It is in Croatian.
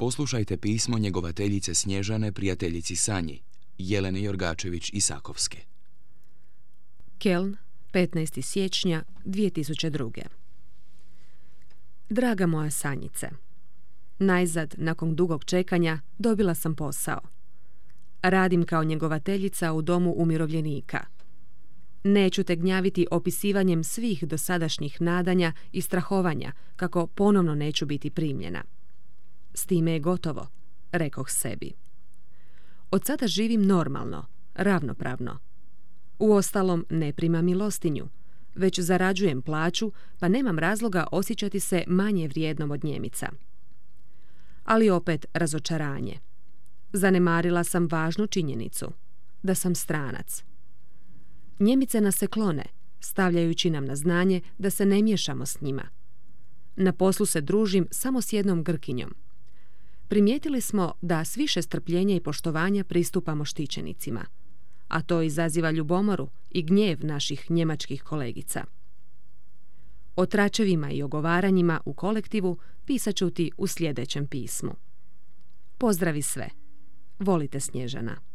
Poslušajte pismo njegovateljice Snježane prijateljici Sanji, Jelene Jorgačević-Isakovske. Keln, 15. siječnja 2002. Draga moja Sanjice, najzad, nakon dugog čekanja, dobila sam posao. Radim kao njegovateljica u domu umirovljenika. Neću te gnjaviti opisivanjem svih dosadašnjih nadanja i strahovanja kako ponovno neću biti primljena. S time je gotovo, rekoh sebi. Od sada živim normalno, ravnopravno. Uostalom ne primam milostinju, već zarađujem plaću, pa nemam razloga osjećati se manje vrijednom od Njemica. Ali opet razočaranje. Zanemarila sam važnu činjenicu, da sam stranac. Njemice nas se klone, stavljajući nam na znanje da se ne miješamo s njima. Na poslu se družim samo s jednom Grkinjom. Primijetili smo da s više strpljenja i poštovanja pristupamo štićenicima, a to izaziva ljubomoru i gnjev naših njemačkih kolegica. O tračevima i ogovaranjima u kolektivu pisat ću ti u sljedećem pismu. Pozdravi sve. Volite, Snježana.